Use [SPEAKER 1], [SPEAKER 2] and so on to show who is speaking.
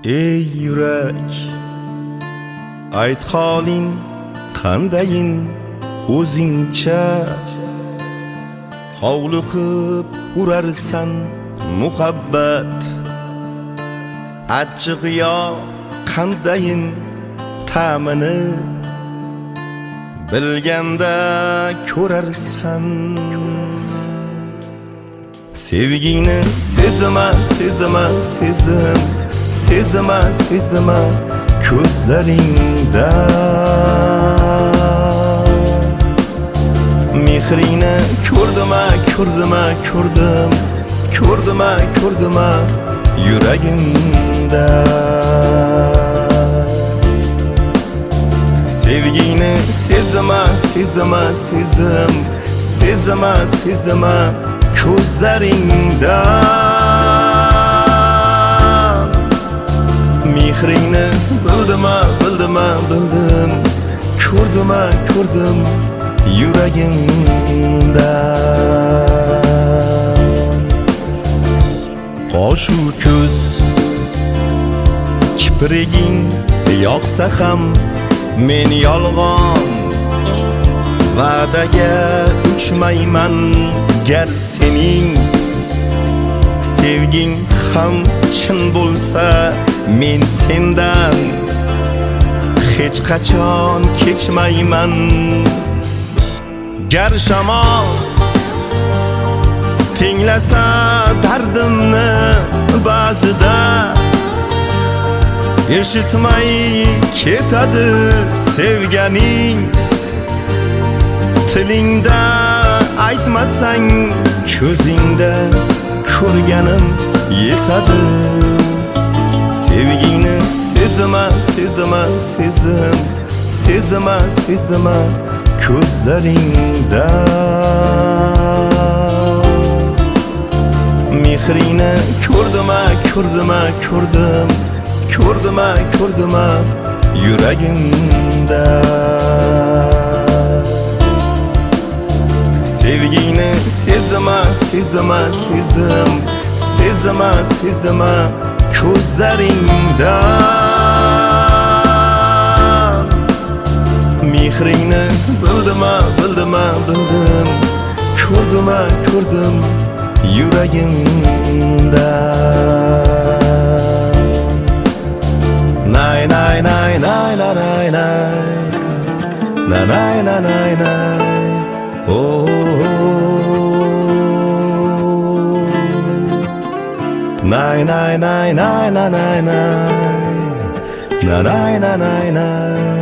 [SPEAKER 1] ey yurak, ayt holing qandayin o'zingcha. Hovliqib urarsan muhabbat, achchiq yo qandayin ta'mini bilganda ko'rarsan. Sevgingni sezdima, sezdima, sezdim, sezdima, sezdima ko'zlaringda. Mehringni ko'rdima, ko'rdima, ko'rdim, ko'rdima, ko'rdima yuragimda. Sevgingni sezdima, sezdima, sezdim, sezdima, sezdima ko'zlaringda. Mehringni bildima, bildima, bildim, ko'rdima, ko'rdim yuragimda. Qoshu ko'z kipriging yoqsa ham men yolg'on va'daga uchmayman. Gar sening sevging ham chin bo'lsa, men sendan hech qachon kechmayman. Gar shamol tinglasa dardimni ba'zida, eshitmay ketadi sevganing. Tilingda aytmasang ko'zingda ko'rganim yetadi. Sevgingni sezdima, sezdima, sezdim, sezdima, sezdima ko'zlaringda. Mehringni ko'rdima, ko'rdima, ko'rdim, ko'rdima, ko'rdima yuragimda. Sevgingni sezdima, sezdima, sezdim, sezdima, sezdima ko'zlaringda. Mehringni bildima, bildima, bildim, ko'rdima, ko'rdim yuragimda. Nay nay nay nay nay nay nay nay nay nay nay. Oh, nay nay nay nay nay nay nay nay nay nay nay.